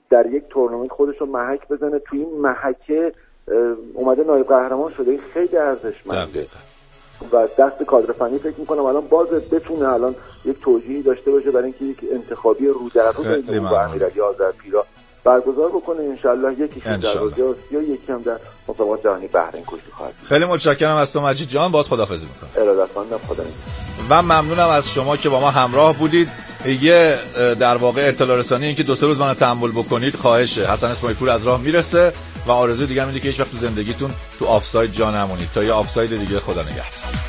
در یک تورنمنت خودش رو محک بزنه، توی این محکه اومده نایب قهرمان شده. این خیلی ارزشمنده و دست کادر فنی فکر میکنم الان باز بتونه الان یک توجیهی داشته باشه برای اینکه یک انتخابی رو در رو بین امیرعلی آذرپیرا برگزار بکنه. انشالله یکی در روزی یا یکی هم در مسابقات جهانی بحرین کشتی خواهد. خیلی متشکرم از تو مجید جان، باهات خداحافظی میکنم. ارادتمندم، خدا نگهدار. و ممنونم از شما که با ما همراه بودید. یه در واقع اطلاع رسانی این که 2-3 روز منو تحمل بکنید خواهشه. حسن اسماعیل پور از راه میرسه و آرزوی دیگه میده که هیچ وقت تو زندگیتون تو آفساید جا نمونید. تا یه آفساید دیگه، خدا نگهدار.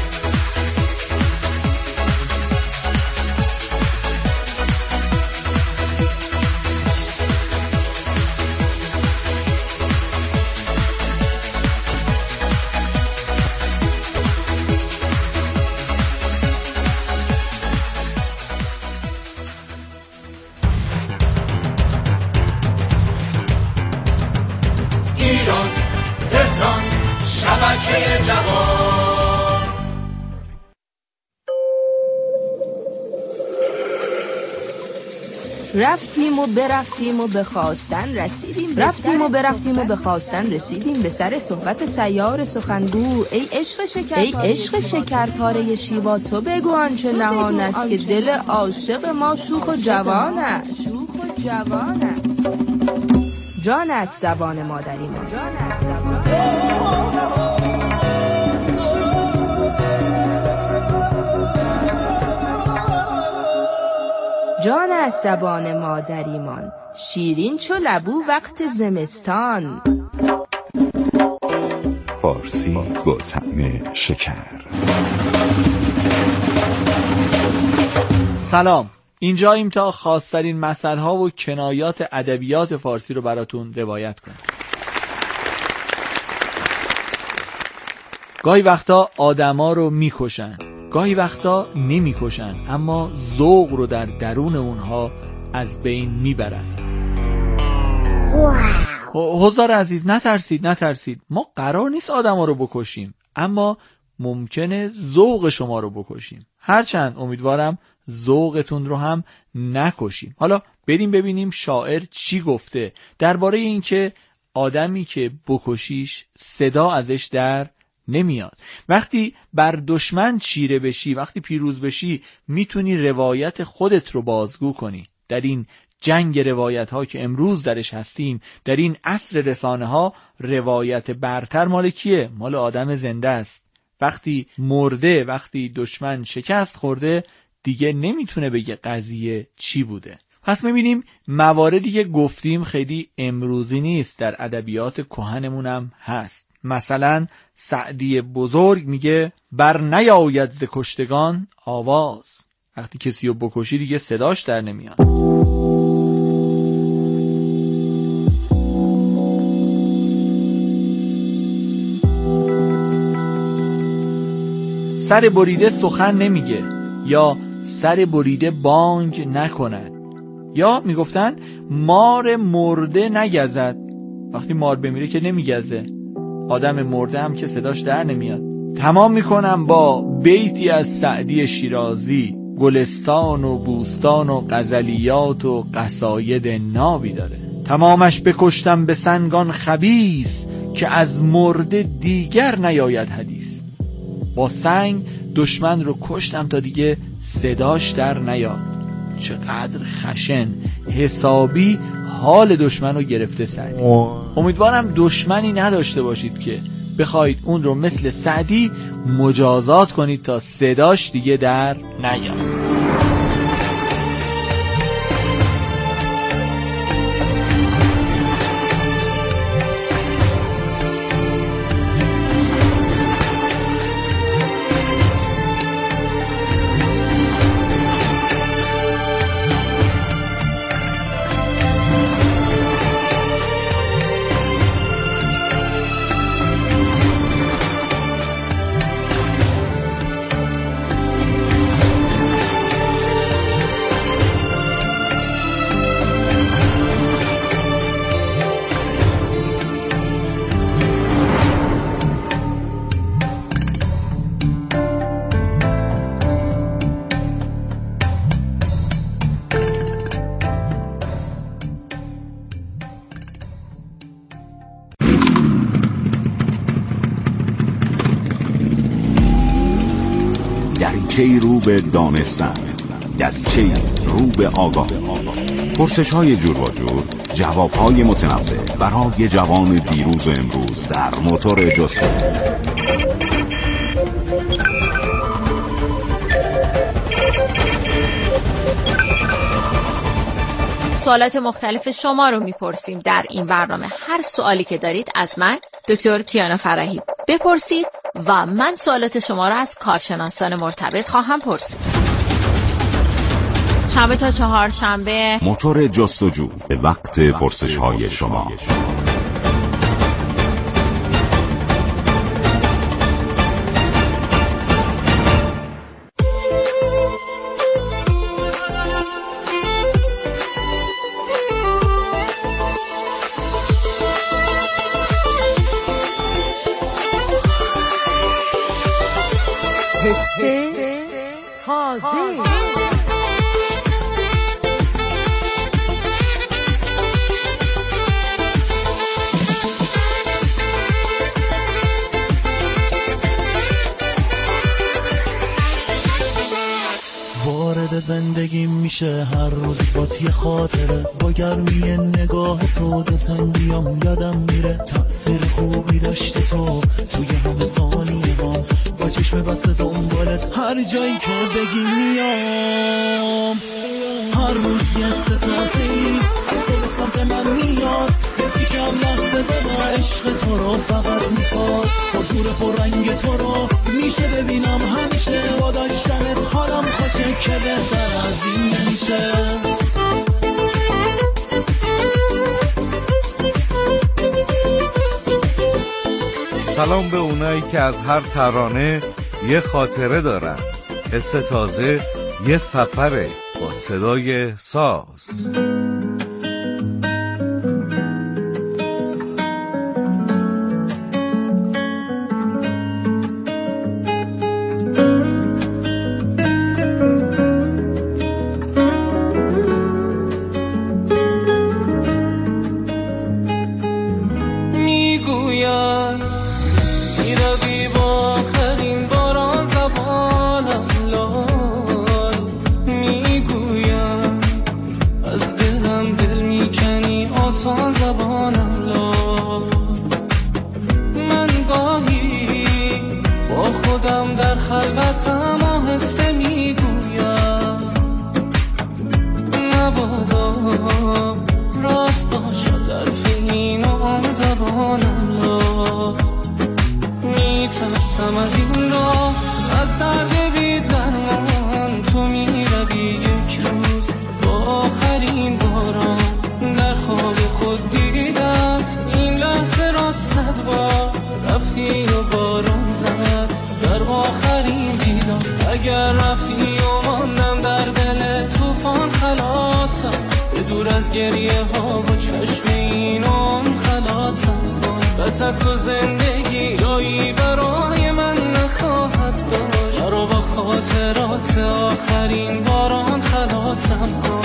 رفتیم و برفتیم و به خواستن رسیدیم، رفتیم و برفتیم و به خواستن رسیدیم به سر صحبت سیار سخنگو. ای عشق شکرپاره شیوا، تو بگو آنچه نهان است که دل عاشق ما شوخ و جوان است. جان از زبان مادری ما، جان از زبان مادریمان، شیرین چو لبو وقت زمستان. فارسی با طعم شکر. سلام، اینجاییم تا خاص‌ترین مثل‌ها و کنایات ادبیات فارسی رو براتون روایت کنیم. گاهی وقتا آدما رو میکشن، گاهی وقتا نمیکشن، اما ذوق رو در درون اونها از بین میبرن. حضار عزیز، نترسید، ما قرار نیست آدما رو بکشیم، اما ممکنه ذوق شما رو بکشیم. هرچند امیدوارم ذوقتون رو هم نکشیم. حالا بریم ببینیم شاعر چی گفته درباره این که آدمی که بکشیش صدا ازش در نمیاد. وقتی بر دشمن چیره بشی، وقتی پیروز بشی، میتونی روایت خودت رو بازگو کنی. در این جنگ روایت ها که امروز درش هستیم، در این عصر رسانه ها، روایت برتر مال کیه؟ مال آدم زنده است. وقتی مرده، وقتی دشمن شکست خورده، دیگه نمیتونه بگه قضیه چی بوده. پس میبینیم مواردی که گفتیم خیلی امروزی نیست، در ادبیات کهنمون هم هست. مثلا سعدی بزرگ میگه بر نیاید ز کشتگان آواز. وقتی کسی رو بکشی دیگه صداش در نمیاد. سر بریده سخن نمیگه، یا سر بریده بانگ نکند. یا میگفتن مار مرده نگزد. وقتی مار بمیره که نمیگزه، آدم مرده هم که صداش در نمیاد. تمام میکنم با بیتی از سعدی شیرازی. گلستان و بوستان و غزلیات و قصاید نابی داره. تمامش بکشتم به سنگان خبیث، که از مرده دیگر نیاید حدیث. با سنگ دشمن رو کشتم تا دیگه صداش در نیاد. چقدر خشن، حسابی حال دشمن رو گرفته سعدی. امیدوارم دشمنی نداشته باشید که بخواید اون رو مثل سعدی مجازات کنید تا صداش دیگه در نیاد. گرچه رو به دانستن، گرچه رو به آگاه. پرسش‌های جور و جور، جواب‌های متنوع برای جوان دیروز و امروز در موتور جستجو. سوالات مختلف شما رو میپرسیم در این برنامه. هر سوالی که دارید از من دکتر کیانا فرحی بپرسید و من سوالات شما رو از کارشناسان مرتبط خواهم پرسید. شنبه تا چهارشنبه موتور جستجو به وقت پرسش‌های شما. وارد زندگی میشه هر روز بات یه خاطره، با گرمی نگاه تو دلتنگیام یادم میره. تأثیر خوبی داشتی تو توی همه ثانیه هم، با چشم بسته دنبالت هر جایی که بگی میام. هر روز یه ستازه‌ای از دل سمت من میاد، حسی که هم لحظه دل عشق تو رو فقط میخواد. حضور پررنگ تو رو میشه ببینم همیشه، با داشتنت حالم خوشه که بهتر از این نمیشه. سلام به اونایی که از هر ترانه یه خاطره دارن. حس تازه یه سفره با صدای ساز. اگر رفتی و ماندم در دل توفان خلاصم، به دور از گریه ها و چشم اینم خلاصم. بس از تو زندگی جایی برای من نخواهد داشت، رو با خاطرات آخرین باران خلاصم.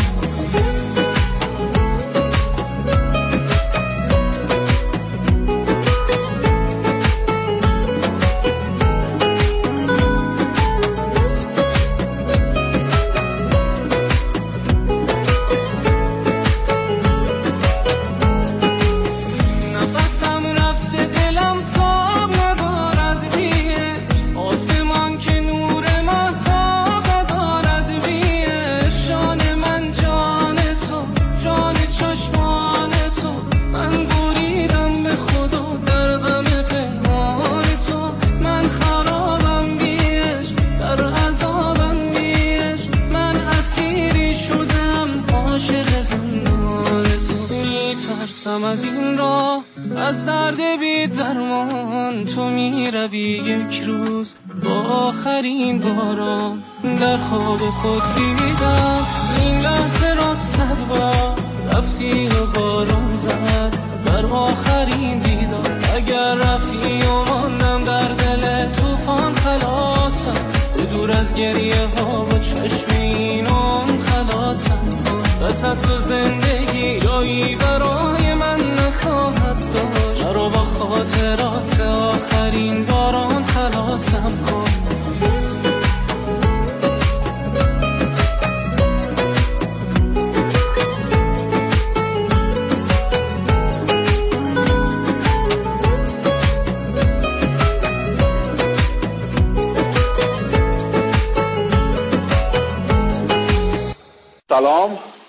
از این راه از درد بی درمان، تو می روی یک روز با آخرین باران. در خواب خود دیدم این لحظه را 100 بار، رفتی و باران زد بر آخرین دیدار. اگر رفتی و ماندم در دل توفان خلاصم، به دور از گریه ها و چشم اینم خلاصم. بس از تو زندگی جایی برای من نخواهد داشت، رو با خاطرات آخرین باران خلاصم کن.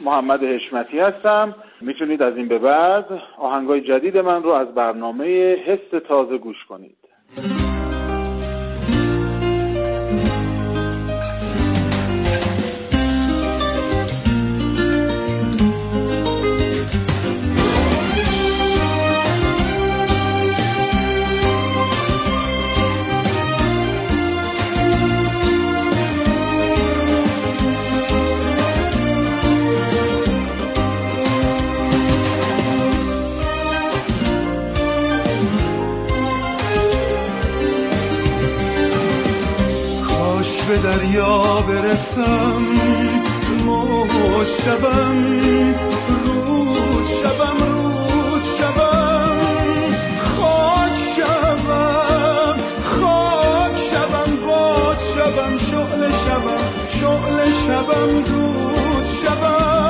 محمد حشمتی هستم. میتونید از این به بعد آهنگای جدید من رو از برنامه حس تازه گوش کنید. به دریا برسم، موج شبم، رود شبم، رود شبم، خاک شبم، خاک شبم، باد شبم، شعله شبم، شعله شبم، دود شبم.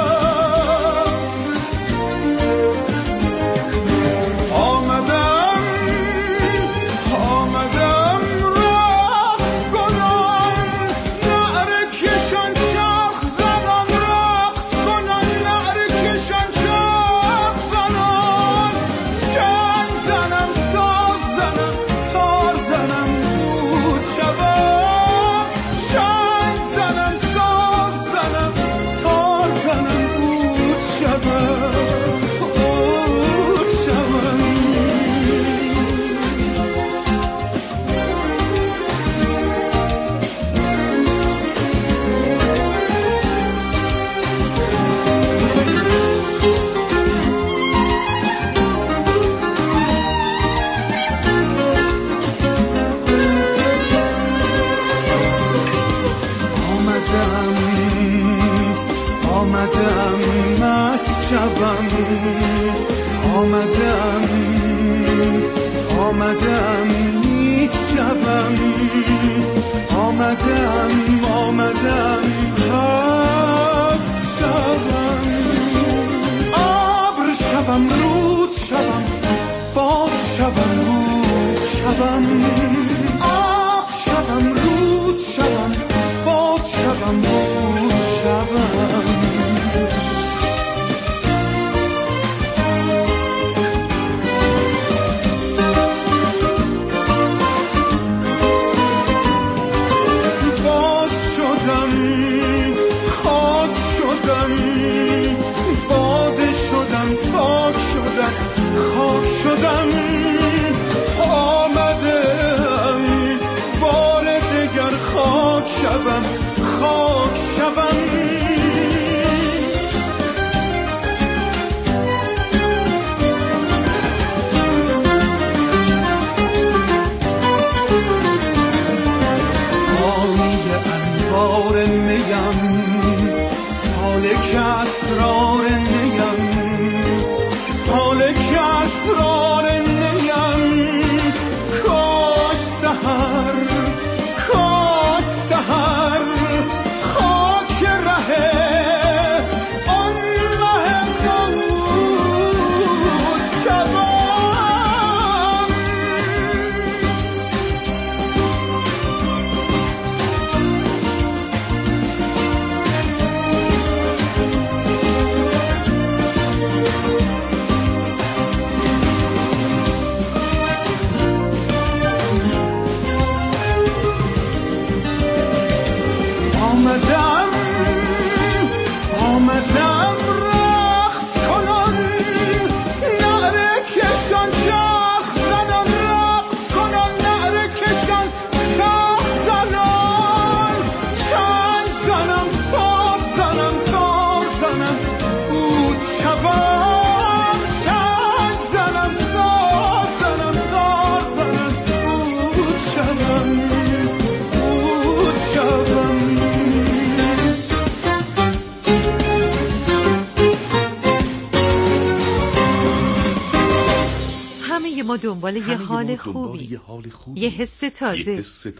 ما دنبال یه حال خوبی، یه حس تازه،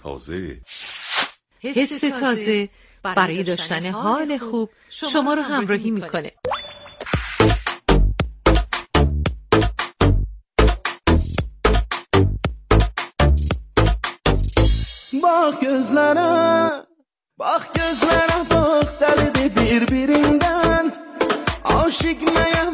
حس تازه برای داشتن حال خوب شما رو همراهی میکنه. Bak gözlere, bak gözlere, bak deli birbirinden.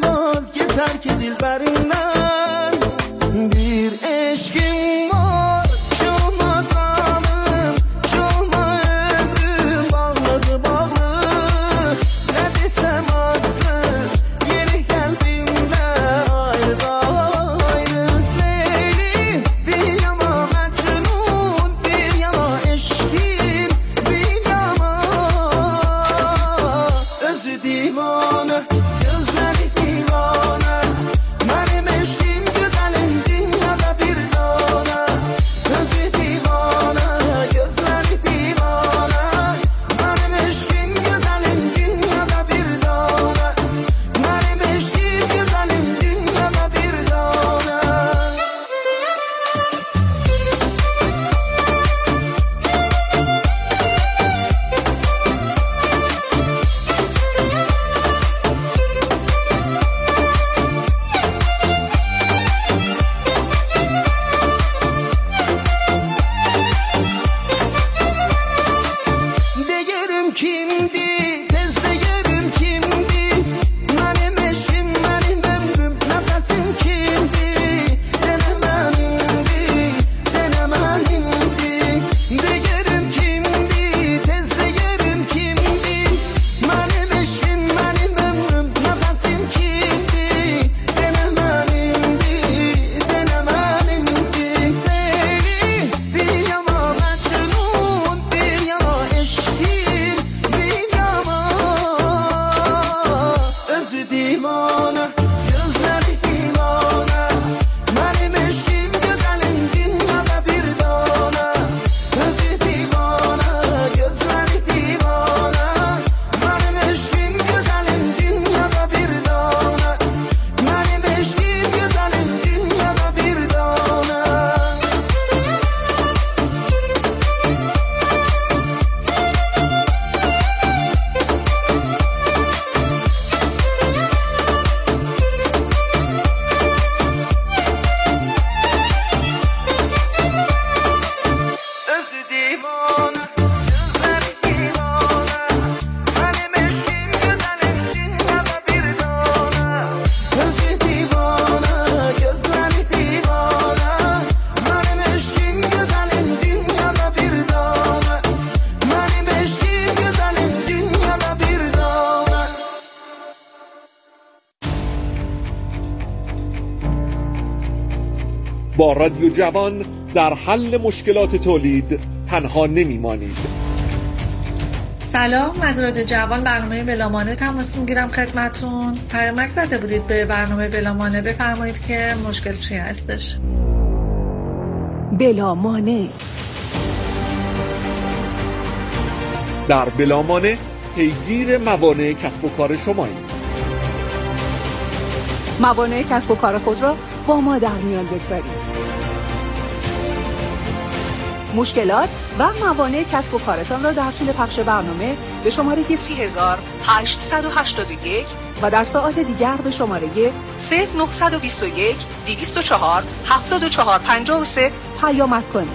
باز که ترک دل برینن bir eşkim var şoma tanım şoma ömrüm bağladı bağlı ne desem aslı yeni kalbimde ayrı ayrı Leyli bir yana Mecnun bir yana eşkim bir yana özü divane gözleri divane benim eşkim güzelim dünyada bir tane özü divane gözleri divane benim eşkim güzelim dünyada bir tane benim eşkim güzelim dünyada bir tane Değerim kimdi, tez değerim kimdi benim eşim, benim ömrüm, nefesim kimdi denemenimdi, denemenimdi Değerim kimdi, tez değerim kimdi benim eşim, benim ömrüm, nefesim kimdi denemenimdi, denemenimdi Leyli bir yana Mecnun bir yana eşkim bir yana özü divane gözleri divane benim eşkim güzelim dünyada bir tane özü divane gözleri divane benim eşkim güzelim dünyada bir tane benim eşkim güzelim dünyada bir tane özü divane gözleri divane benim eşkim güzelim dünyada bir tane özü divane gözleri divane benim eşkim güzelim dünyada bir tane benim eşkim güzelim dünyada bir tane با رادیو جوان در حل مشکلات تولید تنها نمیمانید. سلام، از رادیو جوان برنامه بلامانه تماس میگیرم خدمتون. پیامک زده بودید به برنامه بلامانه، بفرمایید که مشکل چی هستش. بلامانه در بلامانه پیگیر موانع کسب و کار شماییم. موانع کسب و کار خود را با ما در میان بگذارید. مشکلات و موانع کسب و کارتان را در طول پخش برنامه به شماره 30881 و در ساعات دیگر به شماره 0921 204 7453 پیامک کنید.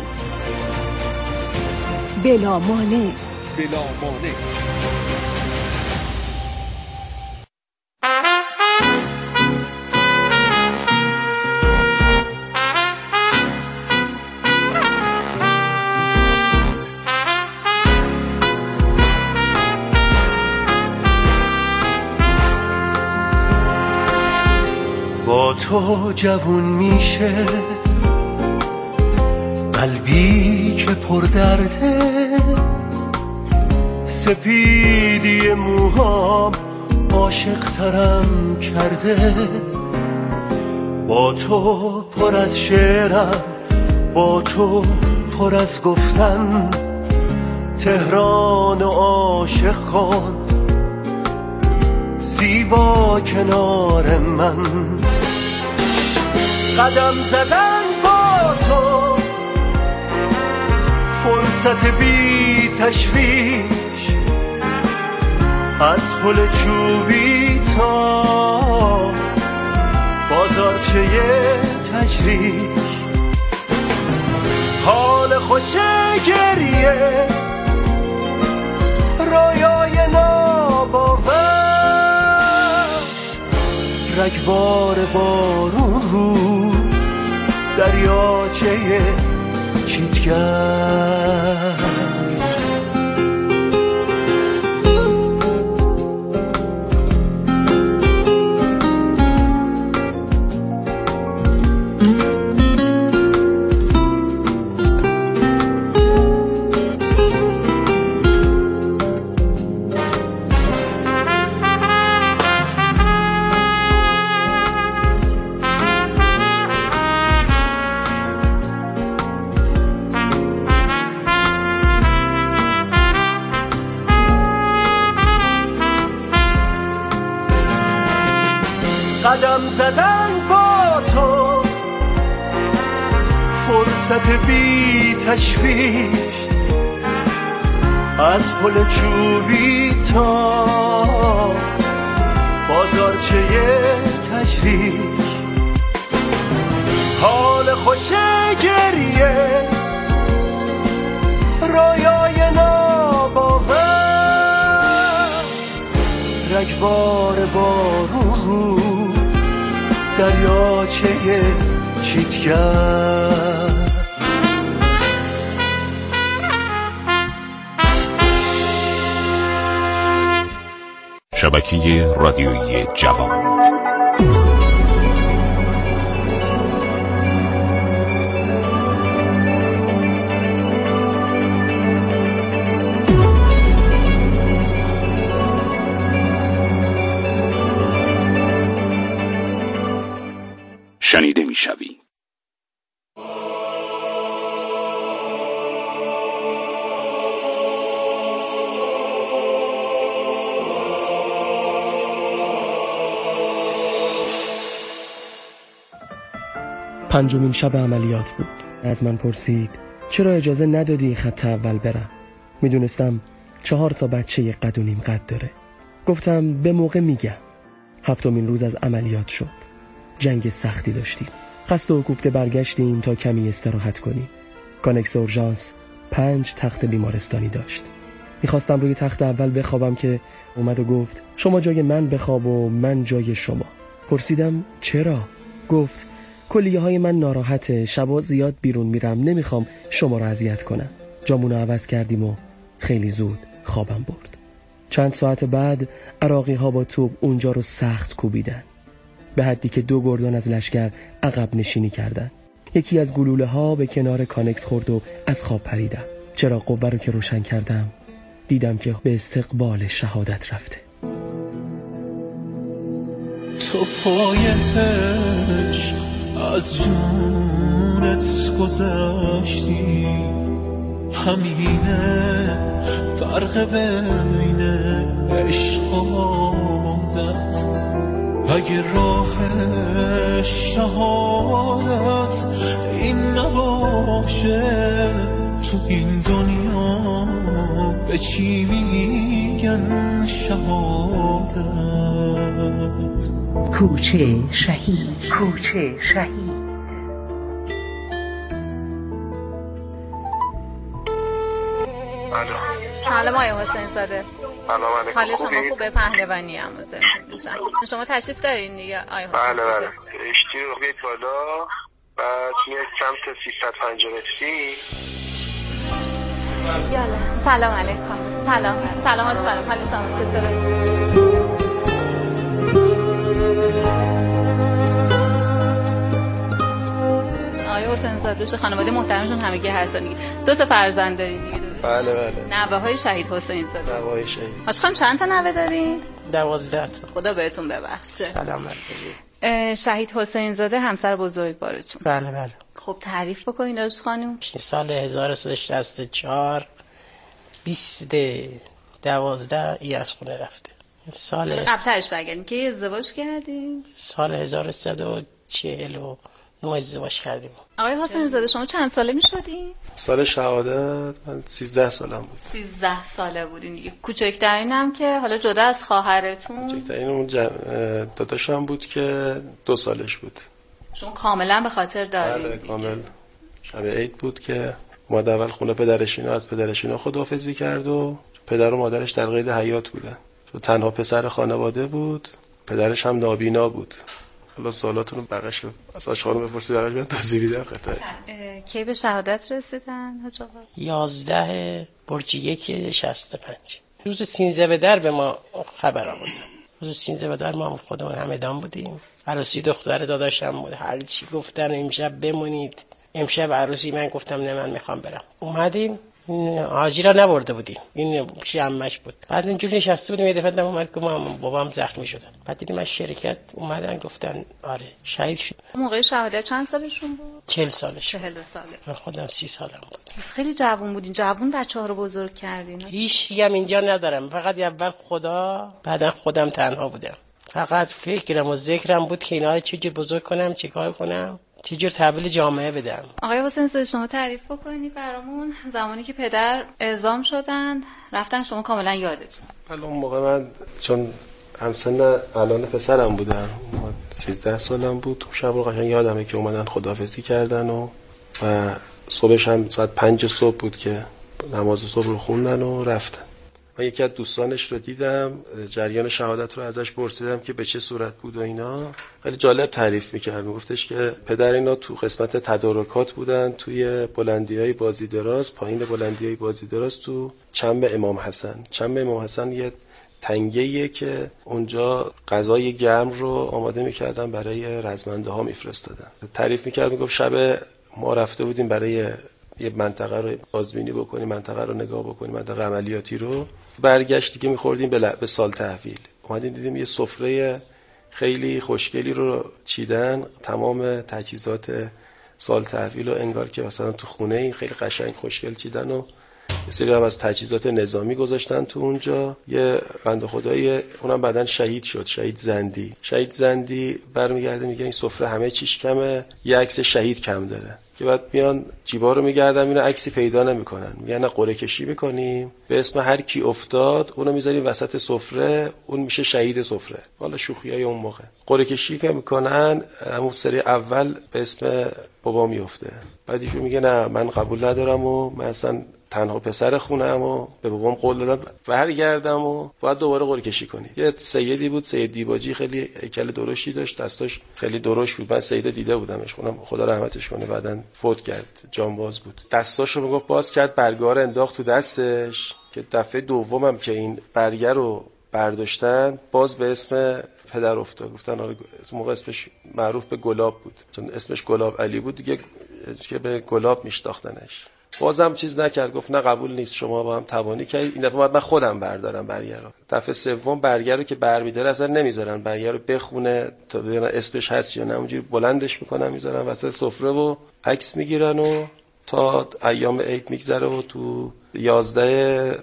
بلامانه. بلامانه. با تو جوون میشه قلبی که پر درده سپیدی موهام عاشق ترم کرده با تو پر از شعرم با تو پر از گفتن تهران و عاشق کن زیبا کنار من قدم زدن با تو فرصت بی تشویش از پل چوبی تا بازارچه تجریش حال خوش گریه رویای ناباور رگ رگبار بارون رو دریاچه چیتگر. قدم زدن با تو فرصت بی تشویش، از پل چوبی تا بازارچه تشریش، حال خوش گریه رویای ناباور، رگبار بارون رو دریاچه چیتگر. شبکه رادیویی جوان. شنیده میشوی. پنجمین شب عملیات بود. از من پرسید چرا اجازه ندادی خط اول برم؟ میدونستم 4 تا بچه قد و نیم قد داره. گفتم به موقع میگم. 7مین روز از عملیات شد. جنگ سختی داشتیم. خسته و کوفته برگشتیم تا کمی استراحت کنیم. کانکس اورژانس 5 تخت بیمارستانی داشت. میخواستم روی تخت اول بخوابم که اومد و گفت شما جای من بخواب و من جای شما. پرسیدم چرا؟ گفت کلیه های من ناراحته، شبا زیاد بیرون میرم، نمیخوام شما رو اذیت کنم. جامونو عوض کردیم و خیلی زود خوابم برد. چند ساعت بعد عراقی ها با توپ اونجا رو سخت کوبیدن، به حدی که 2 گردان از لشکر عقب نشینی کردن. یکی از گلوله ها به کنار کانکس خورد و از خواب پریدم. چراغ قوه رو که روشن کردم دیدم که به استقبال شهادت رفته. تو پای عشق از جونت گذشتی، همینه فرق بین عشق و عادت. اگه راه شهادت این نباشه، تو این دنیا به چی میگن شهادت؟ کوچه شهید، کوچه شهید. سلام آقای حسین زاده. سلام علیکم. حال شما خوبه؟ پهلوانی هم میشن. شما تشریف دارین دیگه آقای حسین زاده؟ بله. اشتی رو بیت بالا، بعد میاد سمت 350 متری. یالا. سلام علیکم. سلام آشقانم. حال شما چطوره؟ آقای حسین زاده خانواده محترمشون همگی هستن دیگه. 2 تا فرزند دارین دیگه؟ بله. نوه‌های شهید حسین زاده. نوه‌های شهید. آشقام چند تا نوه دارین؟ 12 تا. خدا بهتون ببخشه. سلامت. شهید حسین زاده همسر بزرگوارتون. بله. خب تعریف بکنین داشت خانم. سال 1364 20/12 از خونه رفته. سال قبلش بگردین که ازدواج کردین؟ سال 1349 ازدواج کردیم. آقای حسین زاده شما چند ساله می شدین؟ سال شهادت من 13 سالم بود. 13 ساله بودین دیگه. کوچکترینم که حالا جدا از خواهرتون؟ کوچکترین اون داداشم بود که 2 سالش بود. شما کاملا به خاطر دارین؟ بله کامل. شب عید بود که اومد اول خونه پدرشینا، از پدرشینا خداحافظی کرد و پدر و مادرش در قید حیات بودن. تو تنها پسر خانواده بود، پدرش هم نابینا بود. حالا سوالاتون رو بقیش از آشخانم بپرسید، بقیش من توضیح میدم خدمت. کی به شهادت رسیدن حاج آقا؟ 11 برج 1 65. روز 13 به در به ما خبر آوردن. روز 13 به در ما خودمون همدان بودیم. عروسی دختر داداشم بود. هر چی گفتن امشب بمونید. امشب عروسی، من گفتم نه من میخوام برم. اومدیم حاجی را نبرده بودیم، این پیش عمش بود. بعد اینجوری نشسته بودیم، یه دفعه دم اومد که بابام زخمی شدن. بعد دیدیم از شرکت اومدن گفتن آره شهید شد. موقع شهادت چند سالشون بود؟ 40 سالش. 40 ساله. من خودم 30 سالم بود. خیلی جوون بودین. جوون بچه‌ها رو بزرگ کردین. هیچ هم اینجا ندارم، فقط اول خدا، بعدا خودم تنها بودم. فقط فکرم و ذکرم بود که اینا رو چجور بزرگ کنم، چیکار کنم، چجور تحویل جامعه بدم. آقای حسین زاده شما تعریف بکنید برامون زمانی که پدر اعزام شدن رفتن، شما کاملا یادتون؟ حالا اون موقع من چون همسن الان پسرم بودم، 13 سالم بود، شب رو قشنگ یادمه که اومدن خداحافظی کردن و صبحش هم ساعت 5 صبح بود که نماز صبح رو خوندن و رفتن. من یکی از دوستانش رو دیدم، جریان شهادت رو ازش پرسیدم که به چه صورت بود و اینا. خیلی جالب تعریف می‌کرد، میگفتش که پدر اینا تو قسمت تدارکات بودن، توی بلندی‌های بازی دراز، پایین بلندی‌های بازی دراز تو چنب امام حسن. چنب امام حسن یه تنگه‌ایه که اونجا غذای گرم رو آماده می‌کردن برای رزمنده ها می‌فرستادن. تعریف می‌کرد، میگفت شب ما رفته بودیم برای یه منطقه رو بازبینی بکنیم، منطقه رو نگاه بکنیم، منطقه عملیاتی رو. برگشت دیگه می‌خوردیم به سال تحویل. اومدیم دیدیم یه سفره خیلی خوشگلی رو چیدن، تمام تجهیزات سال تحویل رو انگار که مثلا تو خونه خیلی قشنگ خوشگل چیدن و یه سری هم از تجهیزات نظامی گذاشتن تو اونجا. یه بنده خدایی اونم بعدن شهید شد، شهید زندی برمیگرده میگه این سفره همه چیش کمه، یه عکس شهید کم داره. که بعد میان جیبا رو میگردن، اینا عکسی پیدا نمیکنن، میگن نه قرعه کشی میکنیم به اسم هر کی افتاد اونو میذاریم وسط سفره، اون میشه شهید سفره. والا شوخیای اون موقع قرعه کشی که میکنن، همون سری اول به اسم بابا میفته، بعد ایشون میگه نه من قبول ندارم و من اصلا تنها پسر خونم و به بابام قول دادم برگردم و باید دوباره قرعه کشی کنید. یه سیدی بود، سید دیباجی، خیلی هیکل درشتی داشت، دستاش خیلی درشت بود. من سیدو دیده بودمش، خدا رحمتش کنه، بعدن فوت کرد، جانباز بود. دستاشو میگفت باز کرد، برگه رو انداخت تو دستش که دفعه دومم که این برگه رو برداشتن باز به اسم پدر افتاد. گفتن آره موقع اسمش معروف به گلاب بود، چون اسمش گلاب علی بود دیگه که به گلاب میشناختنش. بازم چیز نکرد، گفت نه قبول نیست، شما با هم تبانی کردید، این دفعه باید من خودم بردارم برگه رو. دفعه سوم برگه رو که برمی‌داره اصلا نمیذارن برگه رو بخونه تا ببینن اسمش هست یا نه، اونجوری بلندش میکنن میذارن وسط سفره و عکس میگیرن و تا ایام عید میگذره و تو 11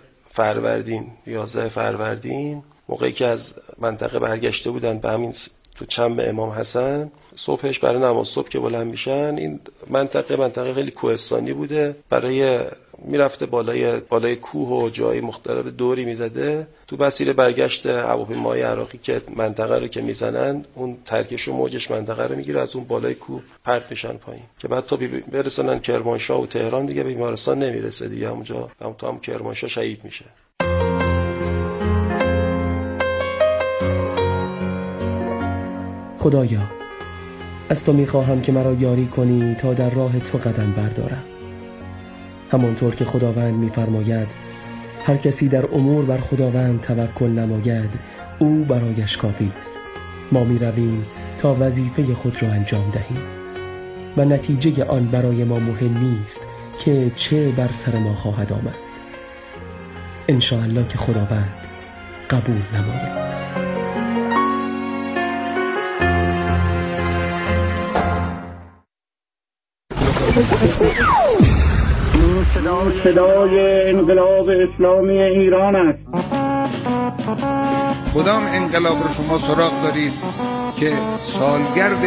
فروردین موقعی که از منطقه برگشته بودن به همین تو چنب امام حسن، صبحش برای نماز صبح که بلند میشن، این منطقه خیلی کوهستانی بوده، برای میرفته بالای کوه و جای مختلف دوری میزده. تو مسیر برگشت هواپیمای عراقی که منطقه رو که میزنن، اون ترکش و موجش منطقه رو میگیره، از اون بالای کوه پرت میشن پایین که بعد تا برسونن کرمانشاه و تهران دیگه به بیمارستان نمیرسه دیگه، اونجا هم کرمانشاه شهید میشه. خدایا از تو میخواهم که مرا یاری کنی تا در راه تو قدم بردارم. همانطور که خداوند میفرماید هر کسی در امور بر خداوند توکل نماید او برایش کافی است. ما میرویم تا وظیفه خود را انجام دهیم و نتیجه آن برای ما مهم نیست که چه بر سر ما خواهد آمد. انشاءالله که خداوند قبول نماید. صدای انقلاب اسلامی ایران است. کدام انقلاب رو شما سراغ دارید که سالگرد